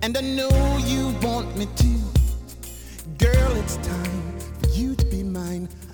and I know you want me to. Girl, it's time for you to be mine.